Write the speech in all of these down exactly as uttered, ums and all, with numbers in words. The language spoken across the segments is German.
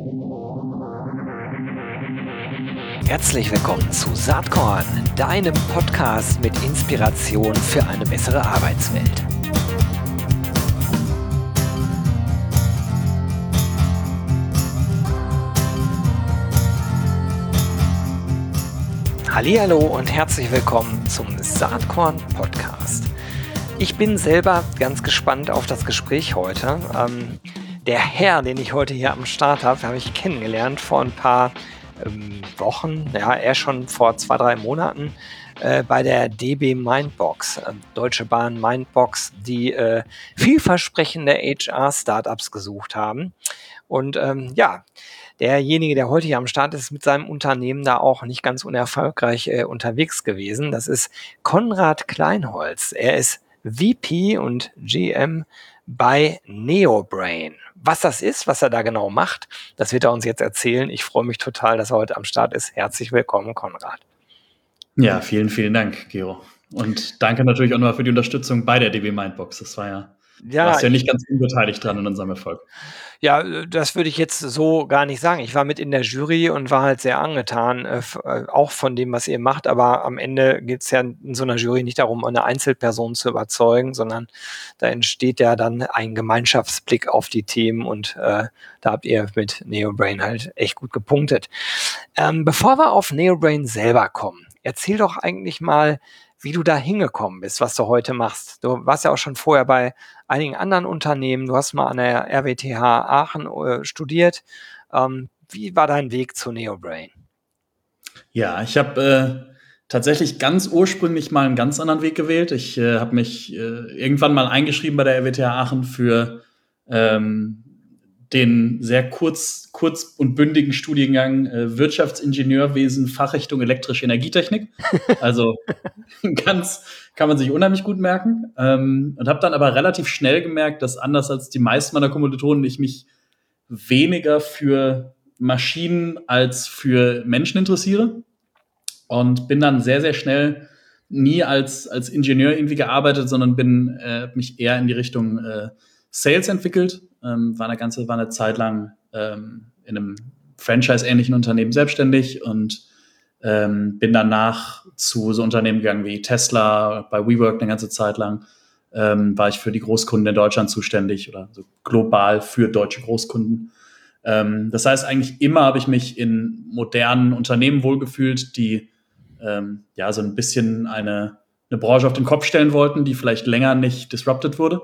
Herzlich willkommen zu Saatkorn, deinem Podcast mit Inspiration für eine bessere Arbeitswelt. Hallihallo und herzlich willkommen zum Saatkorn Podcast. Ich bin selber ganz gespannt auf das Gespräch heute. Ähm, der Herr, den ich heute hier am Start habe, habe ich kennengelernt vor ein paar ähm, Wochen, ja, eher schon vor zwei, drei Monaten äh, bei der D B Mindbox, äh, Deutsche Bahn Mindbox, die äh, vielversprechende H R-Startups gesucht haben. Und ähm, ja, derjenige, der heute hier am Start ist, mit seinem Unternehmen da auch nicht ganz unerfolgreich äh, unterwegs gewesen. Das ist Konrad Kleinholz. Er ist V P und G M bei NeoBrain. Was das ist, was er da genau macht, das wird er uns jetzt erzählen. Ich freue mich total, dass er heute am Start ist. Herzlich willkommen, Konrad. Ja, vielen, vielen Dank, Gero. Und danke natürlich auch nochmal für die Unterstützung bei der D B Mindbox. Das war ja, Ja, du warst ja nicht ganz unbeteiligt dran in unserem Erfolg. Ja, das würde ich jetzt so gar nicht sagen. Ich war mit in der Jury und war halt sehr angetan, äh, f- äh, auch von dem, was ihr macht. Aber am Ende geht es ja in so einer Jury nicht darum, eine Einzelperson zu überzeugen, sondern da entsteht ja dann ein Gemeinschaftsblick auf die Themen und äh, da habt ihr mit NeoBrain halt echt gut gepunktet. Ähm, bevor wir auf NeoBrain selber kommen, erzähl doch eigentlich mal, wie du da hingekommen bist, was du heute machst. Du warst ja auch schon vorher bei einigen anderen Unternehmen. Du hast mal an der R W T H Aachen äh, studiert. Ähm, wie war dein Weg zu NeoBrain? Ja, ich habe äh, tatsächlich ganz ursprünglich mal einen ganz anderen Weg gewählt. Ich äh, habe mich äh, irgendwann mal eingeschrieben bei der R W T H Aachen für ähm, den sehr kurz, kurz und bündigen Studiengang äh, Wirtschaftsingenieurwesen, Fachrichtung elektrische Energietechnik. Also ganz, kann man sich unheimlich gut merken. Ähm, und habe dann aber relativ schnell gemerkt, dass anders als die meisten meiner Kommilitonen ich mich weniger für Maschinen als für Menschen interessiere. Und bin dann sehr, sehr schnell nie als, als Ingenieur irgendwie gearbeitet, sondern bin äh, mich eher in die Richtung äh, Sales entwickelt. Ähm, war eine ganze, war eine Zeit lang ähm, in einem Franchise-ähnlichen Unternehmen selbstständig und ähm, bin danach zu so Unternehmen gegangen wie Tesla, bei WeWork eine ganze Zeit lang. Ähm, war ich für die Großkunden in Deutschland zuständig oder so global für deutsche Großkunden. Ähm, das heißt, eigentlich immer habe ich mich in modernen Unternehmen wohlgefühlt, die ähm, ja so ein bisschen eine, eine Branche auf den Kopf stellen wollten, die vielleicht länger nicht disrupted wurde.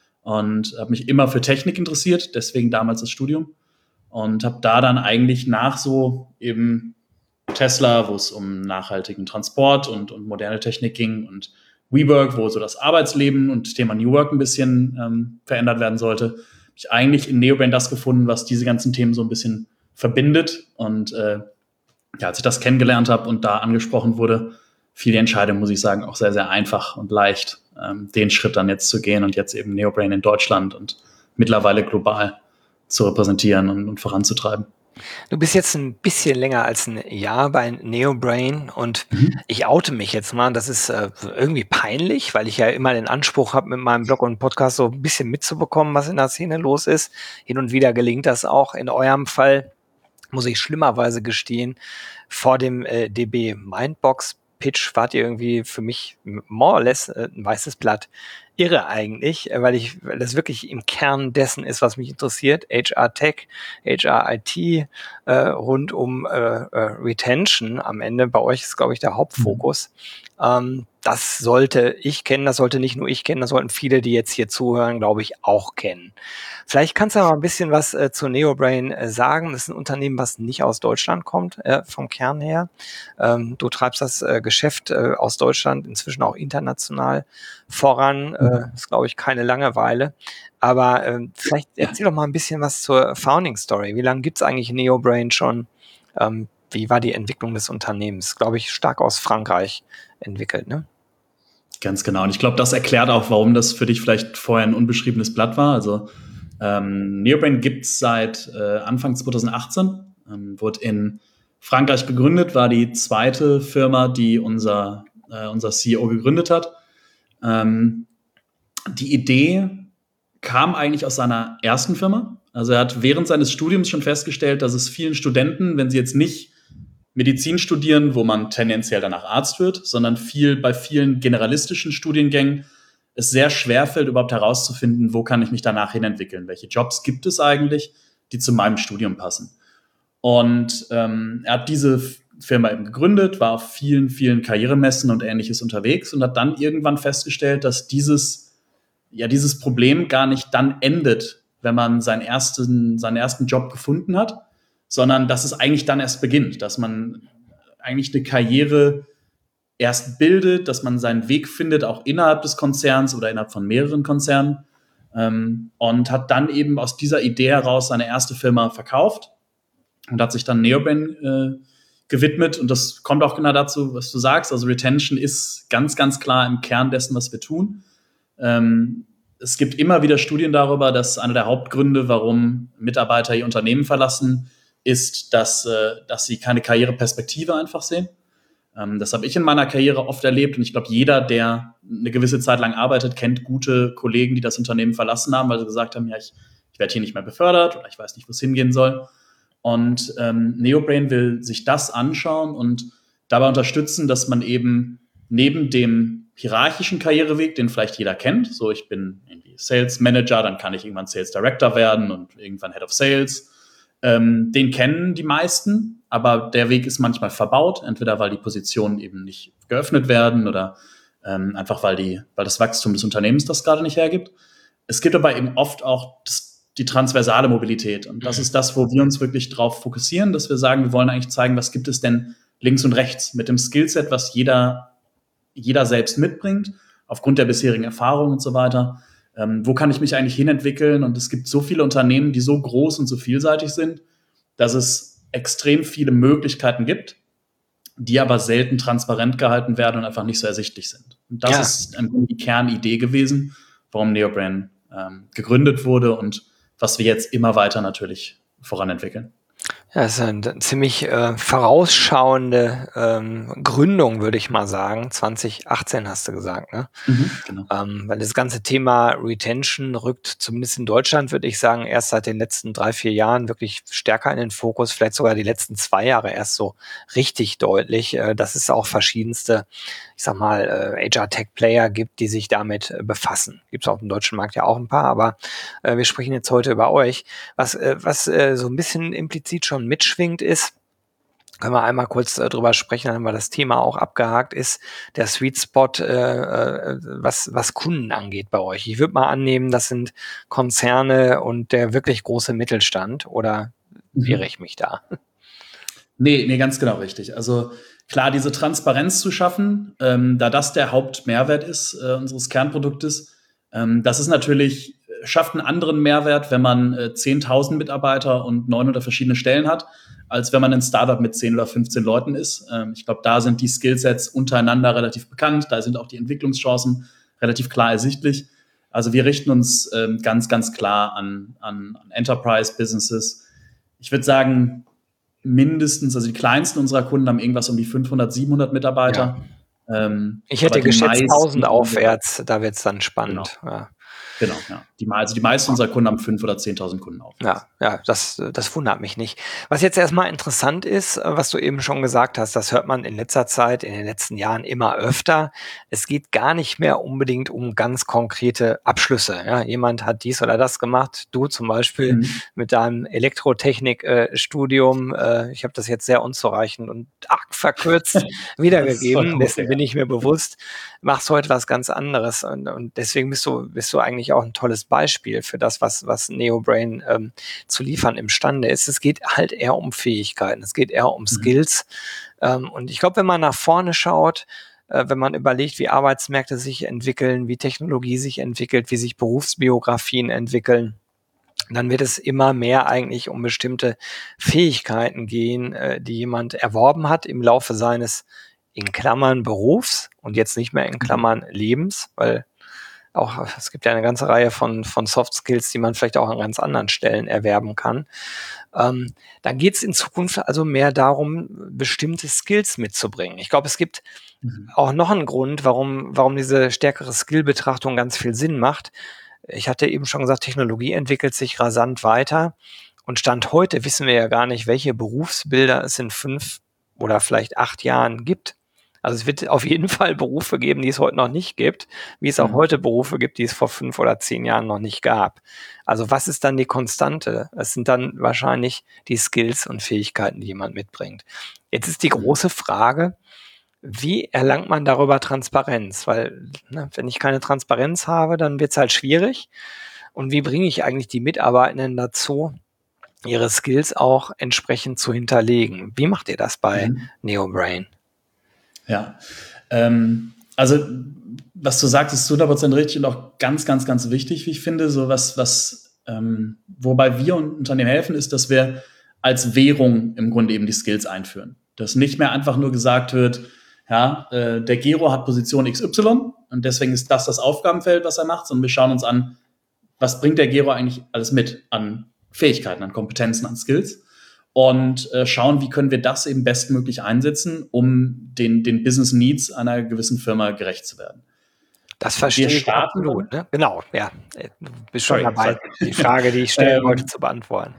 Und habe mich immer für Technik interessiert, deswegen damals das Studium. Und habe da dann eigentlich nach so eben Tesla, wo es um nachhaltigen Transport und, und moderne Technik ging, und WeWork, wo so das Arbeitsleben und das Thema New Work ein bisschen ähm, verändert werden sollte, habe ich eigentlich in NeoBrain das gefunden, was diese ganzen Themen so ein bisschen verbindet. Und äh, ja, als ich das kennengelernt habe und da angesprochen wurde, fiel die Entscheidung, muss ich sagen, auch sehr, sehr einfach und leicht, ähm, den Schritt dann jetzt zu gehen und jetzt eben NeoBrain in Deutschland und mittlerweile global zu repräsentieren und, und voranzutreiben. Du bist jetzt ein bisschen länger als ein Jahr bei NeoBrain und Mhm. ich oute mich jetzt mal. Das ist äh, irgendwie peinlich, weil ich ja immer den Anspruch habe, mit meinem Blog und Podcast so ein bisschen mitzubekommen, was in der Szene los ist. Hin und wieder gelingt das auch. In eurem Fall muss ich schlimmerweise gestehen, vor dem äh, D B Mindbox Pitch wart ihr irgendwie für mich more or less äh, ein weißes Blatt. Irre eigentlich, äh, weil ich, weil das wirklich im Kern dessen ist, was mich interessiert. H R Tech, H R I T, äh, rund um äh, äh, Retention am Ende. Bei euch ist, glaube ich, der Hauptfokus. Mhm. Ähm, das sollte ich kennen, das sollte nicht nur ich kennen, das sollten viele, die jetzt hier zuhören, glaube ich, auch kennen. Vielleicht kannst du mal ein bisschen was äh, zu NeoBrain äh, sagen. Das ist ein Unternehmen, was nicht aus Deutschland kommt, äh, vom Kern her. Ähm, du treibst das äh, Geschäft äh, aus Deutschland inzwischen auch international voran. Äh, ist, glaube ich, keine Langeweile. Aber ähm, vielleicht erzähl doch mal ein bisschen was zur Founding Story. Wie lange gibt's eigentlich NeoBrain schon? Ähm, wie war die Entwicklung des Unternehmens? Glaube ich, stark aus Frankreich entwickelt, ne? Ganz genau. Und ich glaube, das erklärt auch, warum das für dich vielleicht vorher ein unbeschriebenes Blatt war. Also ähm, NeoBrain gibt es seit äh, Anfang zwanzig achtzehn, ähm, wurde in Frankreich gegründet, war die zweite Firma, die unser, äh, unser C E O gegründet hat. Ähm, die Idee kam eigentlich aus seiner ersten Firma. Also er hat während seines Studiums schon festgestellt, dass es vielen Studenten, wenn sie jetzt nicht Medizin studieren, wo man tendenziell danach Arzt wird, sondern viel bei vielen generalistischen Studiengängen es sehr schwer fällt, überhaupt herauszufinden, wo kann ich mich danach hin entwickeln, welche Jobs gibt es eigentlich, die zu meinem Studium passen. Und ähm, er hat diese Firma eben gegründet, war auf vielen, vielen Karrieremessen und Ähnliches unterwegs und hat dann irgendwann festgestellt, dass dieses, ja, dieses Problem gar nicht dann endet, wenn man seinen ersten, seinen ersten Job gefunden hat, sondern dass es eigentlich dann erst beginnt, dass man eigentlich eine Karriere erst bildet, dass man seinen Weg findet, auch innerhalb des Konzerns oder innerhalb von mehreren Konzernen, ähm, und hat dann eben aus dieser Idee heraus seine erste Firma verkauft und hat sich dann Neobrain äh, gewidmet. Und das kommt auch genau dazu, was du sagst. Also Retention ist ganz, ganz klar im Kern dessen, was wir tun. Ähm, es gibt immer wieder Studien darüber, dass einer der Hauptgründe, warum Mitarbeiter ihr Unternehmen verlassen, ist, dass, äh, dass sie keine Karriereperspektive einfach sehen. Ähm, das habe ich in meiner Karriere oft erlebt. Und ich glaube, jeder, der eine gewisse Zeit lang arbeitet, kennt gute Kollegen, die das Unternehmen verlassen haben, weil sie gesagt haben, ja, ich, ich werde hier nicht mehr befördert oder ich weiß nicht, wo es hingehen soll. Und ähm, Neobrain will sich das anschauen und dabei unterstützen, dass man eben neben dem hierarchischen Karriereweg, den vielleicht jeder kennt, so ich bin irgendwie Sales Manager, dann kann ich irgendwann Sales Director werden und irgendwann Head of Sales, ähm, den kennen die meisten, aber der Weg ist manchmal verbaut, entweder weil die Positionen eben nicht geöffnet werden oder ähm, einfach weil, die, weil das Wachstum des Unternehmens das gerade nicht hergibt. Es gibt aber eben oft auch das die transversale Mobilität. Und das ist das, wo wir uns wirklich drauf fokussieren, dass wir sagen, wir wollen eigentlich zeigen, was gibt es denn links und rechts mit dem Skillset, was jeder, jeder selbst mitbringt, aufgrund der bisherigen Erfahrungen und so weiter. Ähm, wo kann ich mich eigentlich hinentwickeln? Und es gibt so viele Unternehmen, die so groß und so vielseitig sind, dass es extrem viele Möglichkeiten gibt, die aber selten transparent gehalten werden und einfach nicht so ersichtlich sind. Und das ja. ist die Kernidee gewesen, warum Neobrain ähm, gegründet wurde und was wir jetzt immer weiter natürlich voranentwickeln. Ja, das ist eine ziemlich äh, vorausschauende ähm, Gründung, würde ich mal sagen. zwanzig achtzehn hast du gesagt, ne? Mhm, genau. Ähm, weil das ganze Thema Retention rückt zumindest in Deutschland, würde ich sagen, erst seit den letzten drei, vier Jahren wirklich stärker in den Fokus, vielleicht sogar die letzten zwei Jahre erst so richtig deutlich, äh, dass es auch verschiedenste, ich sag mal, äh, H R-Tech-Player gibt, die sich damit äh, befassen. Gibt es auf dem deutschen Markt ja auch ein paar, aber äh, wir sprechen jetzt heute über euch. Was, äh, was äh, so ein bisschen implizit schon mitschwingt ist, können wir einmal kurz äh, drüber sprechen, dann haben wir das Thema auch abgehakt, ist der Sweet Spot, äh, äh, was, was Kunden angeht bei euch. Ich würde mal annehmen, das sind Konzerne und der wirklich große Mittelstand, oder mhm. irre ich mich da? Nee, nee, ganz genau richtig. Also klar, diese Transparenz zu schaffen, ähm, da das der Hauptmehrwert ist äh, unseres Kernproduktes, ähm, das ist natürlich, schafft einen anderen Mehrwert, wenn man äh, zehntausend Mitarbeiter und neunhundert verschiedene Stellen hat, als wenn man ein Startup mit zehn oder fünfzehn Leuten ist. Ähm, ich glaube, da sind die Skillsets untereinander relativ bekannt, da sind auch die Entwicklungschancen relativ klar ersichtlich. Also wir richten uns ähm, ganz, ganz klar an, an, an Enterprise-Businesses. Ich würde sagen, mindestens, also die kleinsten unserer Kunden haben irgendwas um die fünfhundert, siebenhundert Mitarbeiter. Ja. Ähm, ich hätte geschätzt tausend aufwärts, da wird es dann spannend. Genau. Ja. Genau, ja. Die, also die meisten unserer Kunden haben fünftausend oder zehntausend Kunden auf. Ja, ja, das, das wundert mich nicht. Was jetzt erstmal interessant ist, was du eben schon gesagt hast, das hört man in letzter Zeit, in den letzten Jahren immer öfter. Es geht gar nicht mehr unbedingt um ganz konkrete Abschlüsse. Ja, jemand hat dies oder das gemacht. Du zum Beispiel mhm. mit deinem Elektrotechnik-Studium. Äh, ich habe das jetzt sehr unzureichend und arg verkürzt wiedergegeben. Gut, dessen ja. bin ich mir bewusst. Machst heute was ganz anderes. Und, und deswegen bist du, bist du eigentlich auch ein tolles Beispiel für das, was, was Neobrain ähm, zu liefern imstande ist. Es geht halt eher um Fähigkeiten, es geht eher um mhm. Skills. Ähm, und ich glaube, wenn man nach vorne schaut, äh, wenn man überlegt, wie Arbeitsmärkte sich entwickeln, wie Technologie sich entwickelt, wie sich Berufsbiografien entwickeln, dann wird es immer mehr eigentlich um bestimmte Fähigkeiten gehen, äh, die jemand erworben hat im Laufe seines, in Klammern, Berufs und jetzt nicht mehr in Klammern Lebens, weil auch, es gibt ja eine ganze Reihe von, von Soft Skills, die man vielleicht auch an ganz anderen Stellen erwerben kann. Ähm, dann geht es in Zukunft also mehr darum, bestimmte Skills mitzubringen. Ich glaube, es gibt mhm. auch noch einen Grund, warum, warum diese stärkere Skill-Betrachtung ganz viel Sinn macht. Ich hatte eben schon gesagt, Technologie entwickelt sich rasant weiter. Und Stand heute wissen wir ja gar nicht, welche Berufsbilder es in fünf oder vielleicht acht Jahren gibt. Also es wird auf jeden Fall Berufe geben, die es heute noch nicht gibt, wie es auch Mhm. heute Berufe gibt, die es vor fünf oder zehn Jahren noch nicht gab. Also was ist dann die Konstante? Es sind dann wahrscheinlich die Skills und Fähigkeiten, die jemand mitbringt. Jetzt ist die große Frage, wie erlangt man darüber Transparenz? Weil, ne, wenn ich keine Transparenz habe, dann wird es halt schwierig. Und wie bringe ich eigentlich die Mitarbeitenden dazu, ihre Skills auch entsprechend zu hinterlegen? Wie macht ihr das bei Mhm. NeoBrain? Ja, ähm, also was du sagst, ist hundert Prozent richtig und auch ganz, ganz, ganz wichtig, wie ich finde. So was, was ähm, wobei wir Unternehmen helfen, ist, dass wir als Währung im Grunde eben die Skills einführen. Dass nicht mehr einfach nur gesagt wird, ja, äh, der Gero hat Position X Y und deswegen ist das das Aufgabenfeld, was er macht, sondern wir schauen uns an, was bringt der Gero eigentlich alles mit an Fähigkeiten, an Kompetenzen, an Skills und äh, schauen, wie können wir das eben bestmöglich einsetzen, um den, den Business Needs einer gewissen Firma gerecht zu werden. Das verstehe Wir ich starten absolut. Ne? Genau, ja. Du bist schon Sorry, dabei, sorry. die Frage, die ich stellen wollte, ähm, zu beantworten.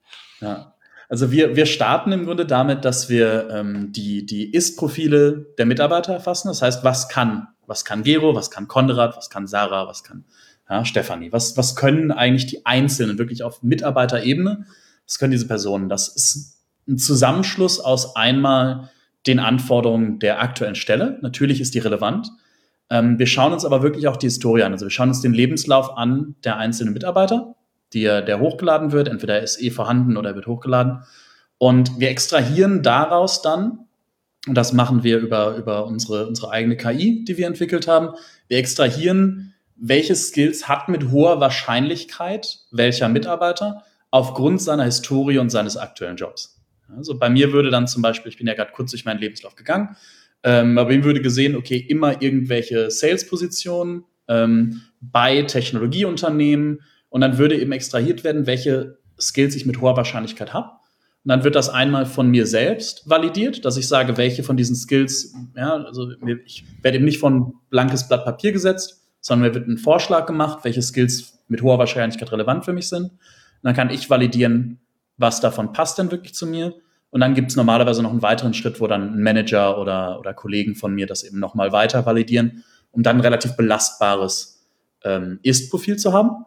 ja. Also wir, wir starten im Grunde damit, dass wir ähm, die, die Ist-Profile der Mitarbeiter erfassen. Das heißt, was kann, was kann Gero, was kann Konrad, was kann Sarah, was kann ja, Stefanie? Was, was können eigentlich die Einzelnen wirklich auf Mitarbeiterebene? Was können diese Personen? Das ist ein Zusammenschluss aus einmal den Anforderungen der aktuellen Stelle. Natürlich ist die relevant. Ähm, wir schauen uns aber wirklich auch die Historie an. Also wir schauen uns den Lebenslauf an der einzelnen Mitarbeiter, die, der hochgeladen wird. Entweder er ist eh vorhanden oder er wird hochgeladen. Und wir extrahieren daraus dann, und das machen wir über, über unsere, unsere eigene K I, die wir entwickelt haben, wir extrahieren, welche Skills hat mit hoher Wahrscheinlichkeit welcher Mitarbeiter aufgrund seiner Historie und seines aktuellen Jobs. Also bei mir würde dann zum Beispiel, ich bin ja gerade kurz durch meinen Lebenslauf gegangen, ähm, bei mir würde gesehen, okay, immer irgendwelche Sales-Positionen ähm, bei Technologieunternehmen und dann würde eben extrahiert werden, welche Skills ich mit hoher Wahrscheinlichkeit habe. Und dann wird das einmal von mir selbst validiert, dass ich sage, welche von diesen Skills, ja, also ich werde eben nicht von blankes Blatt Papier gesetzt, sondern mir wird ein Vorschlag gemacht, welche Skills mit hoher Wahrscheinlichkeit relevant für mich sind. Und dann kann ich validieren, was davon passt denn wirklich zu mir. Und dann gibt es normalerweise noch einen weiteren Schritt, wo dann ein Manager oder, oder Kollegen von mir das eben nochmal weiter validieren, um dann ein relativ belastbares ähm, Ist-Profil zu haben.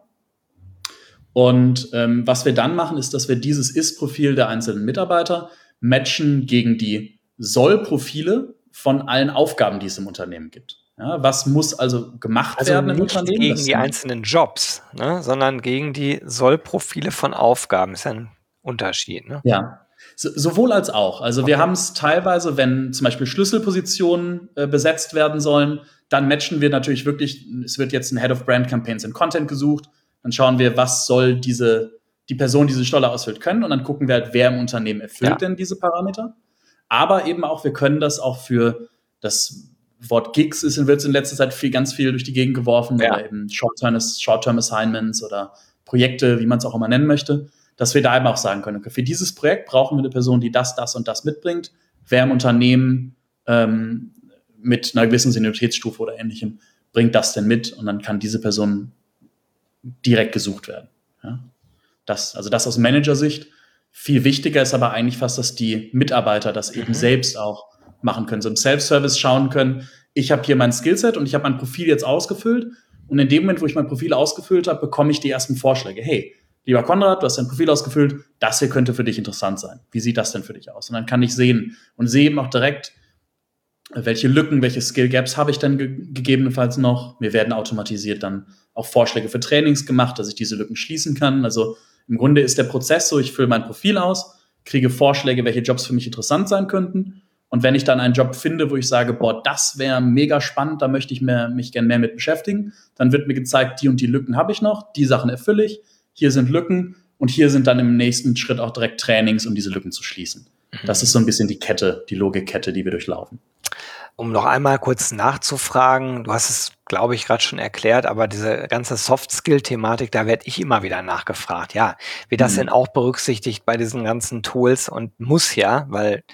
Und ähm, was wir dann machen, ist, dass wir dieses Ist-Profil der einzelnen Mitarbeiter matchen gegen die Soll-Profile von allen Aufgaben, die es im Unternehmen gibt. Ja, was muss also gemacht Also werden im nicht Unternehmen? gegen Das die einzelnen Jobs, ne, sondern gegen die Soll-Profile von Aufgaben. Ist ja ein Unterschied. Ne? Ja, so, sowohl als auch. Also Okay. wir haben es teilweise, wenn zum Beispiel Schlüsselpositionen äh, besetzt werden sollen, dann matchen wir natürlich wirklich, es wird jetzt ein Head of Brand Campaigns and Content gesucht, dann schauen wir, was soll diese, die Person, die diese Stelle ausfüllt, können und dann gucken wir halt, wer im Unternehmen erfüllt Ja. denn diese Parameter. Aber eben auch, wir können das auch für das Wort Gigs ist wird in letzter Zeit viel, ganz viel durch die Gegend geworfen Ja. oder eben Short-Term Short-Term Assignments oder Projekte, wie man es auch immer nennen möchte, dass wir da eben auch sagen können, okay, für dieses Projekt brauchen wir eine Person, die das, das und das mitbringt. Wer im Unternehmen ähm, mit einer gewissen Senioritätsstufe oder Ähnlichem bringt das denn mit und dann kann diese Person direkt gesucht werden. Ja? Das, also das aus Managersicht. Viel wichtiger ist aber eigentlich fast, dass die Mitarbeiter das eben Mhm. selbst auch machen können, so im Self-Service schauen können, ich habe hier mein Skillset und ich habe mein Profil jetzt ausgefüllt und in dem Moment, wo ich mein Profil ausgefüllt habe, bekomme ich die ersten Vorschläge. Hey, lieber Konrad, du hast dein Profil ausgefüllt, das hier könnte für dich interessant sein. Wie sieht das denn für dich aus? Und dann kann ich sehen und sehe eben auch direkt, welche Lücken, welche Skill-Gaps habe ich denn ge- gegebenenfalls noch. Mir werden automatisiert dann auch Vorschläge für Trainings gemacht, dass ich diese Lücken schließen kann. Also im Grunde ist der Prozess so, ich fülle mein Profil aus, kriege Vorschläge, welche Jobs für mich interessant sein könnten. Und wenn ich dann einen Job finde, wo ich sage, boah, das wäre mega spannend, da möchte ich mehr, mich gerne mehr mit beschäftigen, dann wird mir gezeigt, die und die Lücken habe ich noch, die Sachen erfülle ich, hier sind Lücken und hier sind dann im nächsten Schritt auch direkt Trainings, um diese Lücken zu schließen. Das ist so ein bisschen die Kette, die Logikkette, die wir durchlaufen. Um noch einmal kurz nachzufragen, du hast es, glaube ich, gerade schon erklärt, aber diese ganze Soft-Skill-Thematik, da werde ich immer wieder nachgefragt. Ja, wird das Mhm. denn auch berücksichtigt bei diesen ganzen Tools? Und muss ja, weil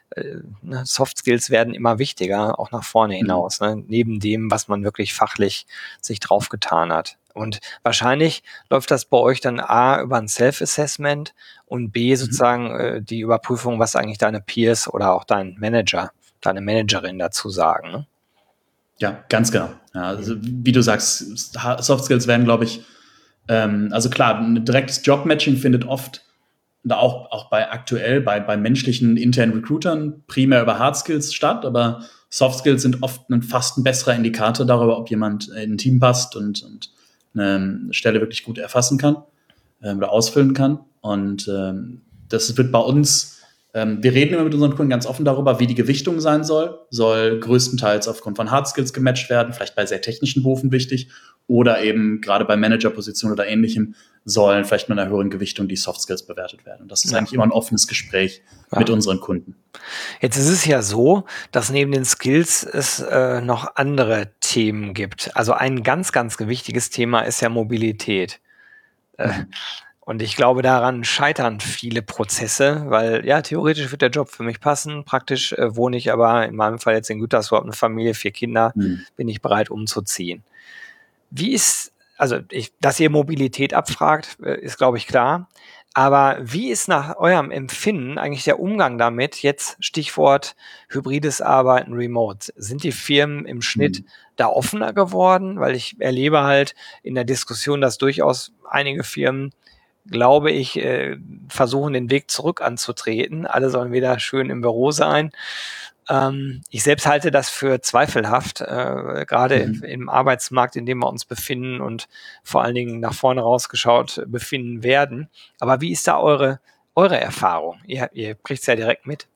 äh, ne, Soft Skills werden immer wichtiger, auch nach vorne hinaus, mhm. ne, neben dem, was man wirklich fachlich sich draufgetan hat. Und wahrscheinlich läuft das bei euch dann A über ein Self-Assessment und B sozusagen mhm. äh, die Überprüfung, was eigentlich deine Peers oder auch dein Manager, deine Managerin dazu sagen. Ne? Ja, ganz genau. Ja, also, wie du sagst, Soft Skills werden, glaube ich, ähm, also klar, ein direktes Job-Matching findet oft, da auch, auch bei aktuell, bei, bei menschlichen internen Recruitern primär über Hard Skills statt, aber Soft Skills sind oft ein fast ein besserer Indikator darüber, ob jemand in ein Team passt und, und eine Stelle wirklich gut erfassen kann äh, oder ausfüllen kann. Und ähm, das wird bei uns, ähm, wir reden immer mit unseren Kunden ganz offen darüber, wie die Gewichtung sein soll. Soll größtenteils aufgrund von Hard Skills gematcht werden, vielleicht bei sehr technischen Berufen wichtig, oder eben gerade bei Managerpositionen oder Ähnlichem sollen vielleicht mit einer höheren Gewichtung die Soft Skills bewertet werden. Und das ist ja. eigentlich immer ein offenes Gespräch ja. mit unseren Kunden. Jetzt ist es ja so, dass neben den Skills es äh, noch andere Themen gibt. Also ein ganz, ganz wichtiges Thema ist ja Mobilität. Äh, mhm. Und ich glaube, daran scheitern viele Prozesse, weil ja, theoretisch wird der Job für mich passen. Praktisch äh, wohne ich aber in meinem Fall jetzt in Gütersloh, habe eine Familie, vier Kinder, mhm. bin ich bereit umzuziehen. Wie ist, also ich, dass ihr Mobilität abfragt, äh, ist glaube ich klar. Aber wie ist nach eurem Empfinden eigentlich der Umgang damit, jetzt Stichwort hybrides Arbeiten, Remote? Sind die Firmen im Schnitt mhm. da offener geworden? Weil ich erlebe halt in der Diskussion, dass durchaus einige Firmen, glaube ich, äh, versuchen, den Weg zurück anzutreten. Alle sollen wieder schön im Büro sein. Ähm, ich selbst halte das für zweifelhaft, äh, gerade mhm. im Arbeitsmarkt, in dem wir uns befinden und vor allen Dingen nach vorne rausgeschaut befinden werden. Aber wie ist da eure, eure Erfahrung? Ihr, ihr kriegt es ja direkt mit.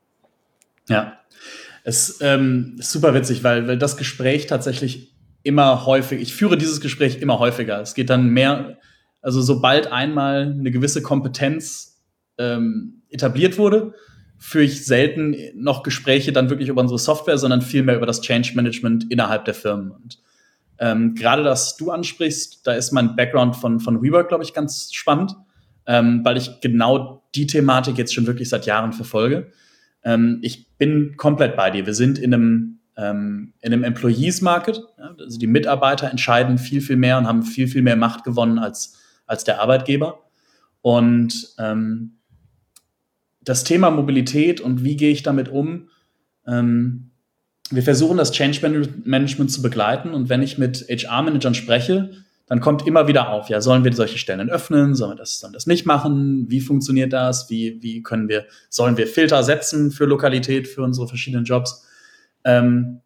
Ja, es ähm, ist super witzig, weil, weil das Gespräch tatsächlich immer häufig, ich führe dieses Gespräch immer häufiger. Es geht dann mehr, also sobald einmal eine gewisse Kompetenz ähm, etabliert wurde, führe ich selten noch Gespräche dann wirklich über unsere Software, sondern vielmehr über das Change Management innerhalb der Firmen. Und ähm, gerade das du ansprichst, da ist mein Background von, von WeWork, glaube ich, ganz spannend, ähm, weil ich genau die Thematik jetzt schon wirklich seit Jahren verfolge. Ähm, ich bin komplett bei dir. Wir sind in einem, ähm, in einem Employees Market. Ja, also die Mitarbeiter entscheiden viel, viel mehr und haben viel, viel mehr Macht gewonnen als, als der Arbeitgeber. Und ähm, das Thema Mobilität und wie gehe ich damit um, ähm, wir versuchen das Change Management zu begleiten und wenn ich mit H R-Managern spreche, dann kommt immer wieder auf, ja, sollen wir solche Stellen öffnen, sollen wir das, sollen das nicht machen, wie funktioniert das, wie, wie können wir, sollen wir Filter setzen für Lokalität, für unsere verschiedenen Jobs. Ähm,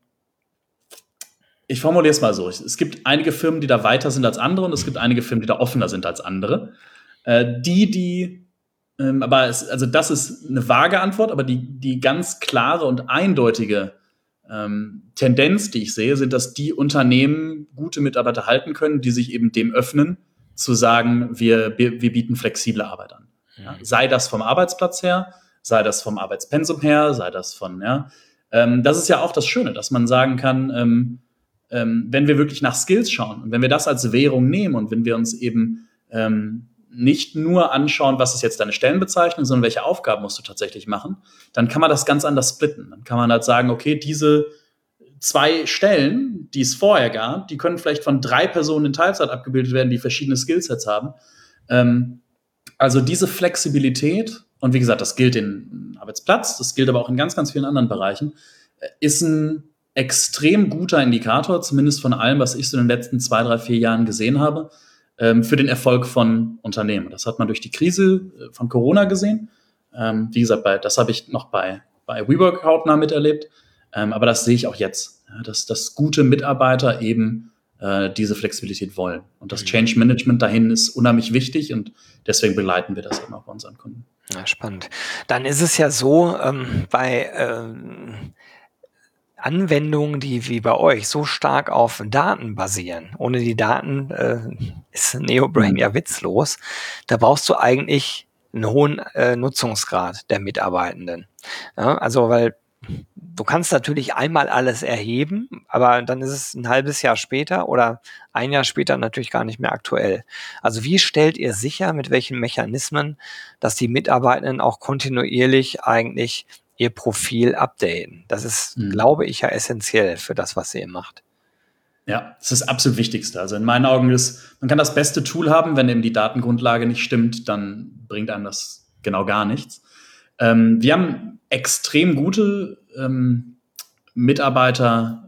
ich formuliere es mal so, es gibt einige Firmen, die da weiter sind als andere und es gibt einige Firmen, die da offener sind als andere. Äh, die, die Ähm, aber es, also das ist eine vage Antwort, aber die, die ganz klare und eindeutige ähm, Tendenz, die ich sehe, sind, dass die Unternehmen gute Mitarbeiter halten können, die sich eben dem öffnen, zu sagen, wir, wir, wir bieten flexible Arbeit an. Ja, sei das vom Arbeitsplatz her, sei das vom Arbeitspensum her, sei das von, ja. Ähm, das ist ja auch das Schöne, dass man sagen kann, ähm, ähm, wenn wir wirklich nach Skills schauen und wenn wir das als Währung nehmen und wenn wir uns eben ähm, nicht nur anschauen, was ist jetzt deine Stellenbezeichnung, sondern welche Aufgaben musst du tatsächlich machen, dann kann man das ganz anders splitten. Dann kann man halt sagen, okay, diese zwei Stellen, die es vorher gab, die können vielleicht von drei Personen in Teilzeit abgebildet werden, die verschiedene Skillsets haben. Ähm, also diese Flexibilität, und wie gesagt, das gilt in Arbeitsplatz, das gilt aber auch in ganz, ganz vielen anderen Bereichen, ist ein extrem guter Indikator, zumindest von allem, was ich so in den letzten zwei, drei, vier Jahren gesehen habe, für den Erfolg von Unternehmen. Das hat man durch die Krise von Corona gesehen. Ähm, wie gesagt, bei, das habe ich noch bei, bei WeWork hautnah miterlebt. Ähm, aber das sehe ich auch jetzt, ja, dass, dass gute Mitarbeiter eben äh, diese Flexibilität wollen. Und das Change Management dahin ist unheimlich wichtig und deswegen begleiten wir das eben auch bei unseren Kunden. Ja, spannend. Dann ist es ja so, ähm, bei ähm Anwendungen, die wie bei euch so stark auf Daten basieren. Ohne die Daten äh, ist NeoBrain ja witzlos. Da brauchst du eigentlich einen hohen äh, Nutzungsgrad der Mitarbeitenden. Ja, also, weil du kannst natürlich einmal alles erheben, aber dann ist es ein halbes Jahr später oder ein Jahr später natürlich gar nicht mehr aktuell. Also wie stellt ihr sicher, mit welchen Mechanismen, dass die Mitarbeitenden auch kontinuierlich eigentlich ihr Profil updaten. Das ist, mhm. glaube ich, ja essentiell für das, was ihr macht. Ja, das ist das absolut Wichtigste. Also in meinen Augen ist, man kann das beste Tool haben, wenn eben die Datengrundlage nicht stimmt, dann bringt einem das genau gar nichts. Ähm, wir haben extrem gute ähm, Mitarbeiter,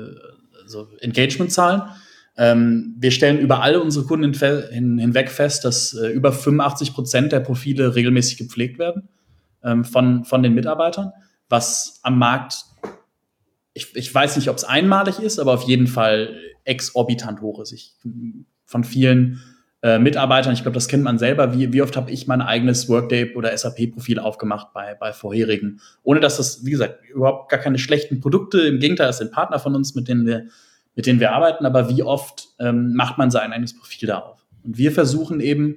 äh, also Engagement-Zahlen. Ähm, wir stellen über alle unsere Kunden hin, hin, hinweg fest, dass äh, über fünfundachtzig Prozent der Profile regelmäßig gepflegt werden ähm, von, von den Mitarbeitern, was am Markt, ich, ich weiß nicht, ob es einmalig ist, aber auf jeden Fall exorbitant hoch ist. Ich, von vielen äh, Mitarbeitern, ich glaube, das kennt man selber, wie, wie oft habe ich mein eigenes Workday- oder S A P-Profil aufgemacht bei, bei vorherigen, ohne dass das, wie gesagt, überhaupt gar keine schlechten Produkte, im Gegenteil, das sind Partner von uns, mit denen wir, mit denen wir arbeiten, aber wie oft ähm, macht man sein eigenes Profil da auf? Und wir versuchen eben,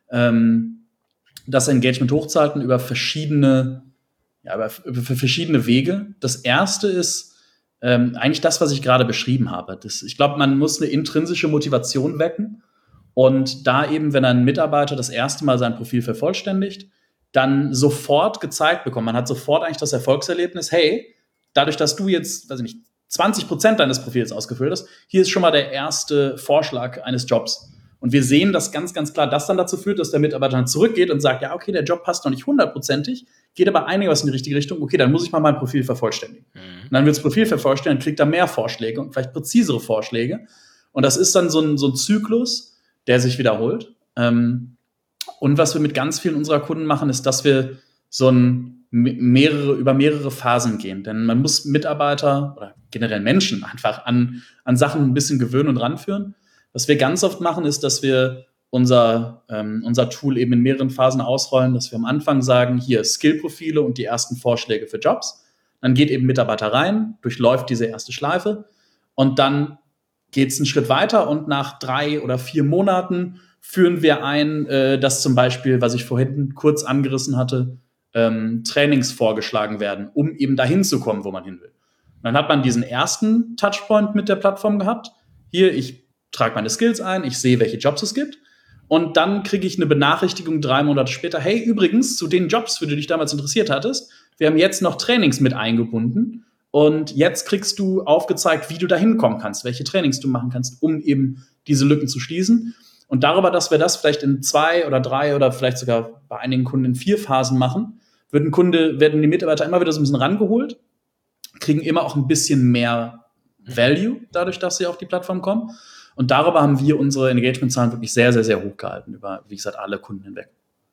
ähm, das Engagement hochzuhalten über verschiedene, ja, über, über verschiedene Wege. Das erste ist ähm, eigentlich das, was ich gerade beschrieben habe. Das, ich glaube, man muss eine intrinsische Motivation wecken. Und da eben, wenn ein Mitarbeiter das erste Mal sein Profil vervollständigt, dann sofort gezeigt bekommt, man hat sofort eigentlich das Erfolgserlebnis, hey, dadurch, dass du jetzt, weiß ich nicht, zwanzig Prozent deines Profils ausgefüllt hast, hier ist schon mal der erste Vorschlag eines Jobs. Und wir sehen das ganz, ganz klar, das dann dazu führt, dass der Mitarbeiter dann zurückgeht und sagt, ja, okay, der Job passt noch nicht hundertprozentig, geht aber einiges in die richtige Richtung, okay, dann muss ich mal mein Profil vervollständigen. Mhm. Und dann wird das Profil vervollständigt, kriegt er mehr Vorschläge und vielleicht präzisere Vorschläge. Und das ist dann so ein, so ein Zyklus, der sich wiederholt. Ähm, und was wir mit ganz vielen unserer Kunden machen, ist, dass wir so ein mehrere, über mehrere Phasen gehen. Denn man muss Mitarbeiter oder generell Menschen einfach an, an Sachen ein bisschen gewöhnen und ranführen. Was wir ganz oft machen, ist, dass wir unser, ähm, unser Tool eben in mehreren Phasen ausrollen, dass wir am Anfang sagen, hier Skillprofile und die ersten Vorschläge für Jobs. Dann geht eben Mitarbeiter rein, durchläuft diese erste Schleife und dann geht es einen Schritt weiter und nach drei oder vier Monaten führen wir ein, äh, dass zum Beispiel, was ich vorhin kurz angerissen hatte, ähm, Trainings vorgeschlagen werden, um eben dahin zu kommen, wo man hin will. Und dann hat man diesen ersten Touchpoint mit der Plattform gehabt. Hier, ich trage meine Skills ein, ich sehe, welche Jobs es gibt. Und dann kriege ich eine Benachrichtigung drei Monate später, hey, übrigens, zu den Jobs, für die du dich damals interessiert hattest, wir haben jetzt noch Trainings mit eingebunden. Und jetzt kriegst du aufgezeigt, wie du da hinkommen kannst, welche Trainings du machen kannst, um eben diese Lücken zu schließen. Und darüber, dass wir das vielleicht in zwei oder drei oder vielleicht sogar bei einigen Kunden in vier Phasen machen, wird ein Kunde, werden die Mitarbeiter immer wieder so ein bisschen rangeholt, kriegen immer auch ein bisschen mehr Value dadurch, dass sie auf die Plattform kommen. Und darüber haben wir unsere Engagement-Zahlen wirklich sehr, sehr, sehr hoch gehalten, über, wie gesagt, alle Kunden hinweg.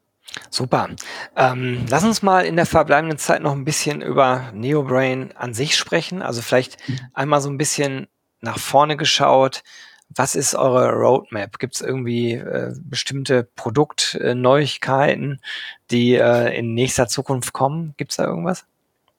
Super. Ähm, lass uns mal in der verbleibenden Zeit noch ein bisschen über NeoBrain an sich sprechen. Also vielleicht mhm. einmal so ein bisschen nach vorne geschaut. Was ist eure Roadmap? Gibt es irgendwie äh, bestimmte Produktneuigkeiten, äh, die äh, in nächster Zukunft kommen? Gibt es da irgendwas?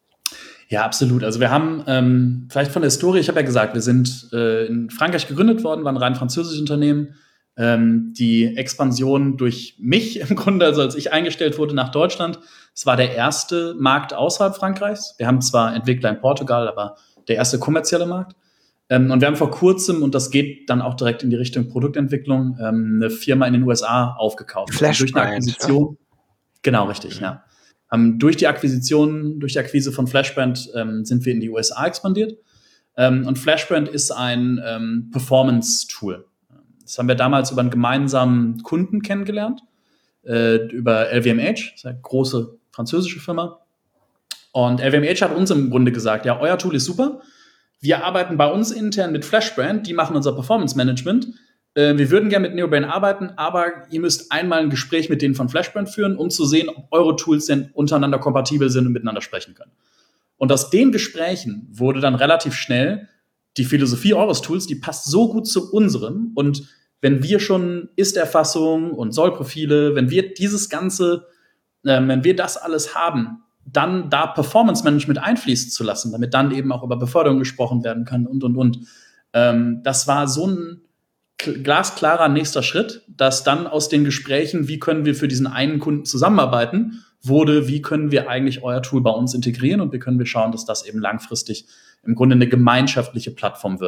Ja, absolut. Also wir haben, ähm, vielleicht von der Historie, ich habe ja gesagt, wir sind äh, in Frankreich gegründet worden, waren ein rein französisches Unternehmen. Ähm, die Expansion durch mich im Grunde, also als ich eingestellt wurde nach Deutschland, es war der erste Markt außerhalb Frankreichs. Wir haben zwar Entwickler in Portugal, aber der erste kommerzielle Markt. Ähm, und wir haben vor kurzem, und das geht dann auch direkt in die Richtung Produktentwicklung, ähm, eine Firma in den U S A aufgekauft. Flash durch eine Akquisition. Ja? Genau, richtig, mhm. ja. Ähm, durch die Akquisition, durch die Akquise von Flashbrand ähm, sind wir in die U S A expandiert. Ähm, und Flashbrand ist ein ähm, Performance-Tool. Das haben wir damals über einen gemeinsamen Kunden kennengelernt, äh, über L V M H, das ist eine große französische Firma. Und L V M H hat uns im Grunde gesagt, ja, euer Tool ist super. Wir arbeiten bei uns intern mit Flashbrand, die machen unser Performance-Management. Äh, wir würden gerne mit NeoBrain arbeiten, aber ihr müsst einmal ein Gespräch mit denen von Flashbrand führen, um zu sehen, ob eure Tools denn untereinander kompatibel sind und miteinander sprechen können. Und aus den Gesprächen wurde dann relativ schnell die Philosophie eures Tools, die passt so gut zu unserem. Und wenn wir schon Ist-Erfassung und Soll-Profile, wenn wir dieses Ganze, äh, wenn wir das alles haben, dann da Performance-Management einfließen zu lassen, damit dann eben auch über Beförderung gesprochen werden kann und, und, und. Ähm, das war so ein glasklarer nächster Schritt, dass dann aus den Gesprächen, wie können wir für diesen einen Kunden zusammenarbeiten, wurde, wie können wir eigentlich euer Tool bei uns integrieren und wie können wir schauen, dass das eben langfristig im Grunde eine gemeinschaftliche Plattform wird,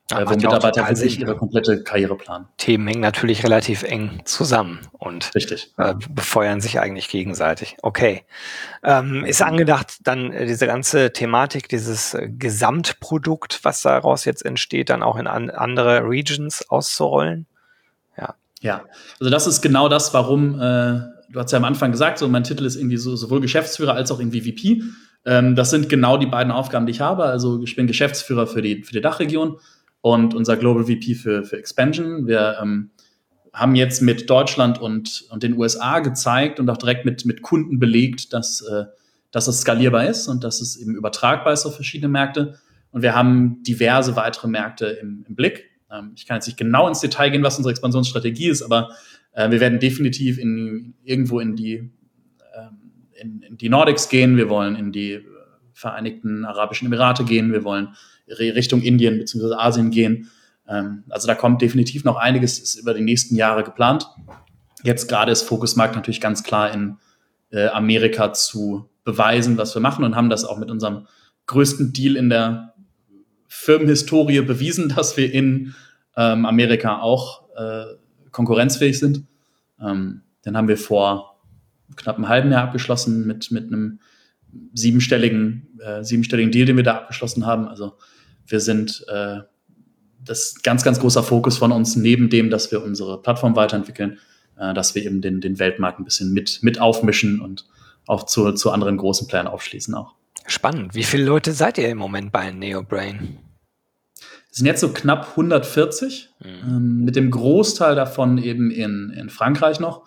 Ja, äh, wo macht ja auch Mitarbeiter total wirklich Sinn, ihre ne? komplette Karriere planen. Themen hängen natürlich relativ eng zusammen und Richtig. äh, befeuern sich eigentlich gegenseitig. Okay. Ähm, ist angedacht, dann äh, diese ganze Thematik, dieses äh, Gesamtprodukt, was daraus jetzt entsteht, dann auch in an, andere Regions auszurollen? Ja. Ja, also das ist genau das, warum, äh, du hast ja am Anfang gesagt, so mein Titel ist irgendwie so, sowohl Geschäftsführer als auch irgendwie V P. Ähm, das sind genau die beiden Aufgaben, die ich habe. Also ich bin Geschäftsführer für die, für die Dachregion und unser Global V P für, für Expansion. Wir ähm, haben jetzt mit Deutschland und, und den U S A gezeigt und auch direkt mit, mit Kunden belegt, dass, äh, dass es skalierbar ist und dass es eben übertragbar ist auf verschiedene Märkte. Und wir haben diverse weitere Märkte im, im Blick. Ähm, ich kann jetzt nicht genau ins Detail gehen, was unsere Expansionsstrategie ist, aber äh, wir werden definitiv in, irgendwo in die, ähm, in, in die Nordics gehen. Wir wollen in die Vereinigten Arabischen Emirate gehen. Wir wollen Richtung Indien bzw. Asien gehen. Also da kommt definitiv noch einiges, ist über die nächsten Jahre geplant. Jetzt gerade ist Fokusmarkt natürlich ganz klar in äh, Amerika zu beweisen, was wir machen und haben das auch mit unserem größten Deal in der Firmenhistorie bewiesen, dass wir in ähm, Amerika auch äh, konkurrenzfähig sind. Ähm, den haben wir vor knapp einem halben Jahr abgeschlossen mit, mit einem siebenstelligen, äh, siebenstelligen Deal, den wir da abgeschlossen haben. Also wir sind äh, das ist ganz, ganz großer Fokus von uns, neben dem, dass wir unsere Plattform weiterentwickeln, äh, dass wir eben den, den Weltmarkt ein bisschen mit, mit aufmischen und auch zu, zu anderen großen Playern aufschließen auch. Spannend. Wie viele Leute seid ihr im Moment bei NeoBrain? Es sind jetzt so knapp hundertvierzig, mhm. ähm, mit dem Großteil davon eben in, in Frankreich noch.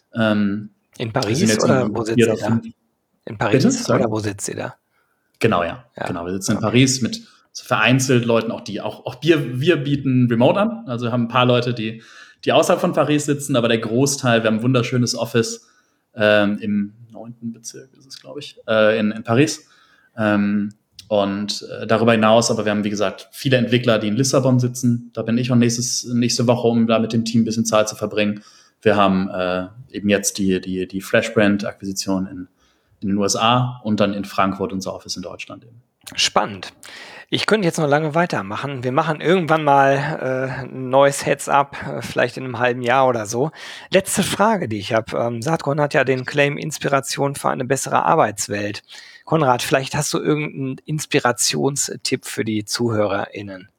Ähm, in Paris oder wo sitzt ihr da? In Paris Bitte? Oder wo sitzt ihr da? Genau, ja. ja. Genau, wir sitzen okay. in Paris mit vereinzelt Leuten, auch die, auch, auch wir, wir bieten Remote an. Also wir haben ein paar Leute, die, die außerhalb von Paris sitzen, aber der Großteil, wir haben ein wunderschönes Office ähm, im neunten Bezirk, ist es, glaube ich, äh, in, in Paris. Ähm, und äh, darüber hinaus, aber wir haben, wie gesagt, viele Entwickler, die in Lissabon sitzen. Da bin ich auch nächstes, nächste Woche, um da mit dem Team ein bisschen Zeit zu verbringen. Wir haben äh, eben jetzt die, die, die Flashbrand-Akquisition in, in den U S A und dann in Frankfurt unser Office in Deutschland eben. Spannend. Ich könnte jetzt noch lange weitermachen. Wir machen irgendwann mal äh, ein neues Heads-up, äh, vielleicht in einem halben Jahr oder so. Letzte Frage, die ich habe. Ähm, Saatkorn hat ja den Claim Inspiration für eine bessere Arbeitswelt. Konrad, vielleicht hast du irgendeinen Inspirationstipp für die ZuhörerInnen.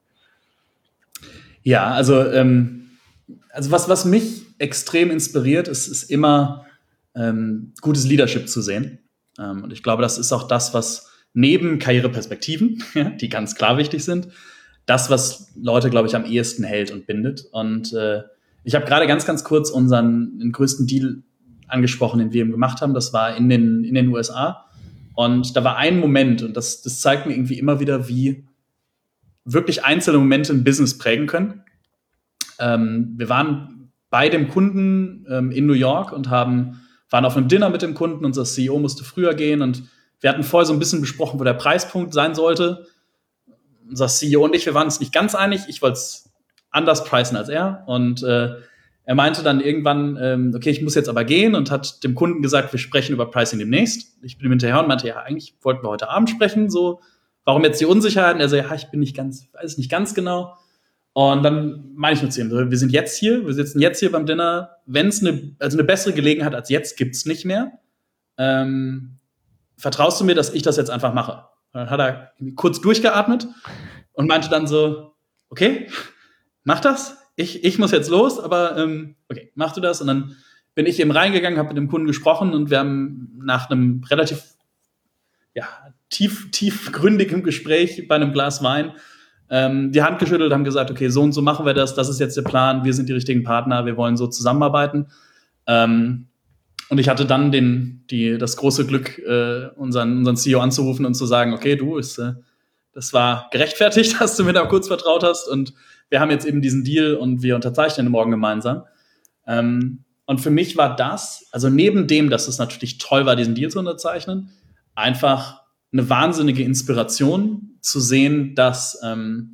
Ja, also, ähm, also was, was mich extrem inspiriert, ist, ist immer ähm, gutes Leadership zu sehen. Ähm, und ich glaube, das ist auch das, was neben Karriereperspektiven, die ganz klar wichtig sind, das, was Leute, glaube ich, am ehesten hält und bindet. Und äh, ich habe gerade ganz, ganz kurz unseren den größten Deal angesprochen, den wir eben gemacht haben. Das war in den, in den U S A. Und da war ein Moment, und das, das zeigt mir irgendwie immer wieder, wie wirklich einzelne Momente ein Business prägen können. Ähm, wir waren bei dem Kunden ähm, in New York und haben, waren auf einem Dinner mit dem Kunden. Unser C E O musste früher gehen und wir hatten vorher so ein bisschen besprochen, wo der Preispunkt sein sollte. Unser C E O und ich, wir waren uns nicht ganz einig. Ich wollte es anders preisen als er. Und äh, er meinte dann irgendwann, ähm, okay, ich muss jetzt aber gehen und hat dem Kunden gesagt, wir sprechen über Pricing demnächst. Ich bin ihm hinterher und meinte, ja, eigentlich wollten wir heute Abend sprechen. So, warum jetzt die Unsicherheit? Und er so, ja, ich bin nicht ganz, weiß nicht ganz genau. Und dann meine ich nur zu ihm, so, wir sind jetzt hier, wir sitzen jetzt hier beim Dinner. Wenn es eine, also eine bessere Gelegenheit als jetzt gibt's nicht mehr. Ähm, vertraust du mir, dass ich das jetzt einfach mache? Und dann hat er kurz durchgeatmet und meinte dann so, okay, mach das. Ich, ich muss jetzt los, aber ähm, okay, mach du das. Und dann bin ich eben reingegangen, habe mit dem Kunden gesprochen und wir haben nach einem relativ ja, tief, tiefgründigen Gespräch bei einem Glas Wein ähm, die Hand geschüttelt, haben gesagt, okay, so und so machen wir das, das ist jetzt der Plan, wir sind die richtigen Partner, wir wollen so zusammenarbeiten. Ähm, Und ich hatte dann den, die, das große Glück, äh, unseren, unseren C E O anzurufen und zu sagen, okay, du, ist, äh, das war gerechtfertigt, dass du mir da kurz vertraut hast und wir haben jetzt eben diesen Deal und wir unterzeichnen morgen gemeinsam. Ähm, und für mich war das, also neben dem, dass es natürlich toll war, diesen Deal zu unterzeichnen, einfach eine wahnsinnige Inspiration zu sehen, dass ähm,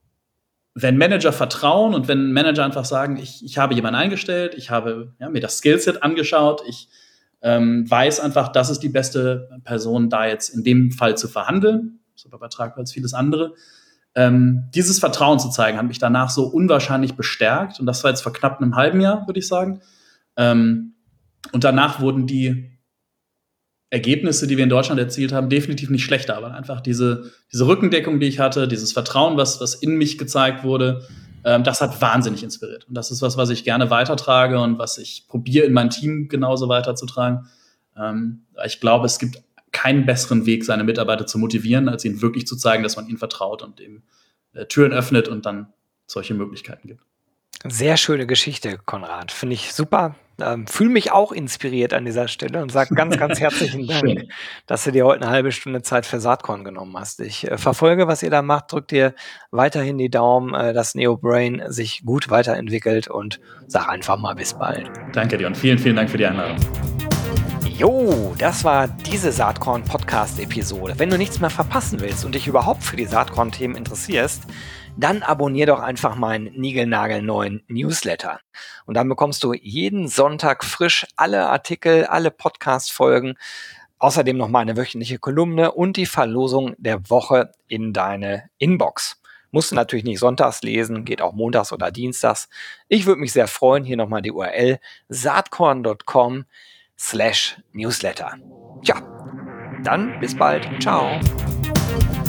wenn Manager vertrauen und wenn Manager einfach sagen, ich, ich habe jemanden eingestellt, ich habe ja, mir das Skillset angeschaut, ich ähm, weiß einfach, das ist die beste Person, da jetzt in dem Fall zu verhandeln, so übertragbar als vieles andere, Ähm, dieses Vertrauen zu zeigen, hat mich danach so unwahrscheinlich bestärkt. Und das war jetzt vor knapp einem halben Jahr, würde ich sagen. Ähm, und danach wurden die Ergebnisse, die wir in Deutschland erzielt haben, definitiv nicht schlechter. Aber einfach diese, diese Rückendeckung, die ich hatte, dieses Vertrauen, was, was in mich gezeigt wurde, ähm, das hat wahnsinnig inspiriert. Und das ist was, was ich gerne weitertrage und was ich probiere, in mein Team genauso weiterzutragen. Ähm, ich glaube, es gibt keinen besseren Weg, seine Mitarbeiter zu motivieren, als ihnen wirklich zu zeigen, dass man ihnen vertraut und eben äh, Türen öffnet und dann solche Möglichkeiten gibt. Sehr schöne Geschichte, Konrad. Finde ich super. Ähm, fühle mich auch inspiriert an dieser Stelle und sage ganz, ganz herzlichen Dank, Schön. dass du dir heute eine halbe Stunde Zeit für Saatkorn genommen hast. Ich äh, verfolge, was ihr da macht, drück dir weiterhin die Daumen, äh, dass NeoBrain sich gut weiterentwickelt und sag einfach mal bis bald. Danke dir und vielen, vielen Dank für die Einladung. Jo, das war diese Saatkorn-Podcast-Episode. Wenn du nichts mehr verpassen willst und dich überhaupt für die Saatkorn-Themen interessierst, dann abonnier doch einfach meinen niegelnagelneuen Newsletter. Und dann bekommst du jeden Sonntag frisch alle Artikel, alle Podcast-Folgen, außerdem noch meine wöchentliche Kolumne und die Verlosung der Woche in deine Inbox. Musst du natürlich nicht sonntags lesen, geht auch montags oder dienstags. Ich würde mich sehr freuen, hier nochmal die U R L saatkorn punkt com slash newsletter. Tja, dann bis bald. Ciao.